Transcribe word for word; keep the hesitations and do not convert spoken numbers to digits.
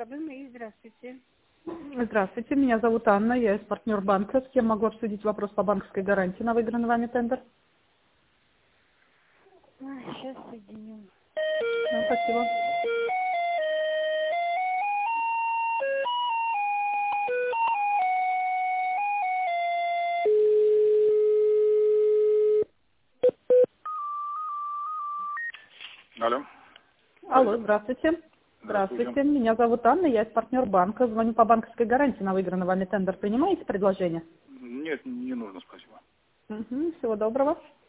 Кабыны, здравствуйте. Здравствуйте, меня зовут Анна, я из партнер банка. С кем могу обсудить вопрос по банковской гарантии на выигранный вами тендер? Сейчас соединю. Ну, спасибо. Алло. Алло, здравствуйте. Здравствуйте. Здравствуйте, меня зовут Анна, я из партнер банка. Звоню по банковской гарантии на выигранный вами тендер. Принимаете предложение? Нет, не нужно, спасибо. Угу, всего доброго.